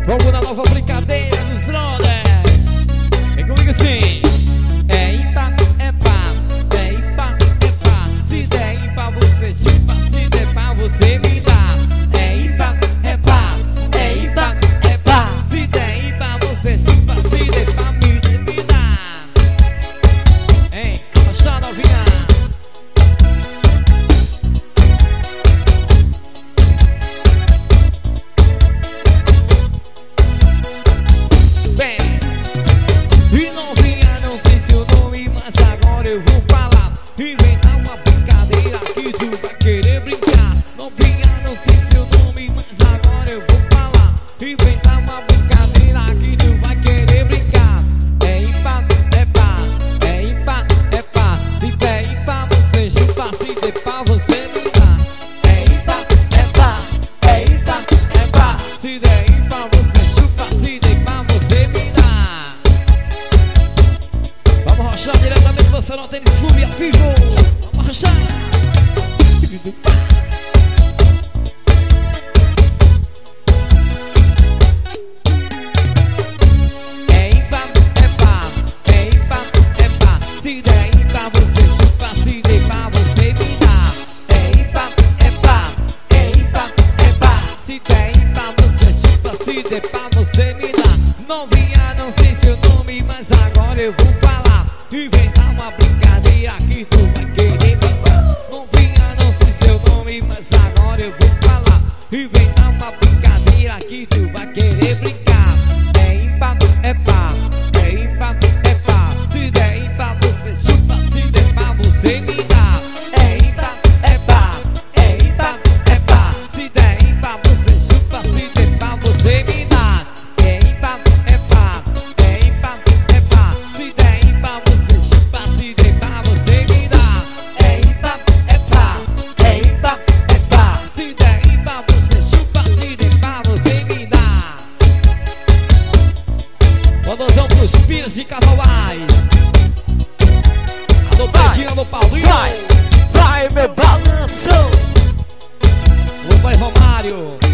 Vamos na nova brincadeira dos brothers. Vem comigo assim. É ímpar, é par. É ímpar, é par. Se der ímpar você chupa, se der par você me dá. É ímpar, é par. É ímpar, é par. Se der ímpar você chupa, se der par me dá. Hein, abaixa novinha. E novinha, não sei seu nome, mas agora eu vou falar. Inventar uma brincadeira que tu vai querer brincar. Novinha, não sei seu nome, mas agora eu vou falar. Inventar uma brincadeira que tu vai querer brincar. É ímpar, é par. É ímpar, é par. Se der ímpar você chupa, se der par você me dá. É ímpar, é par. É ímpar, é par. Se der ímpar você chupa, se der par você me dá. Vamos rochar diretamente, você não tem clube ao vivo. Vamos rochar. É ímpar, é par. É ímpar, é par. Se der ímpar você chupa, se der par você me dá. É ímpar, é par. É ímpar, é par. Se der ímpar você chupa, se der par você me dá. Novinha, não sei seu nome, mas agora eu vou falar. Inventar uma brincadeira que tu vai querer brincar. Novinha, não sei seu nome, mas agora eu vou falar. Inventar uma brincadeira que tu vai querer brincar. É ímpar, é par. É ímpar, é par. Se der ímpar você chupa, se der par você me dá. É ímpar, é par. É ímpar, é par. Se der ímpar você chupa, se der par você me dá. É ímpar, é par. É ímpar, é par. Se der ímpar você chupa, se der par você me dá. É ímpar, é par. É ímpar, é par. Se der ímpar você chupa, se der par você me dá. Mandozão pros filhos de Cavauais. Alô Pedinho, alô Paulinho. Vai, meu balanço. Ô pai Romário.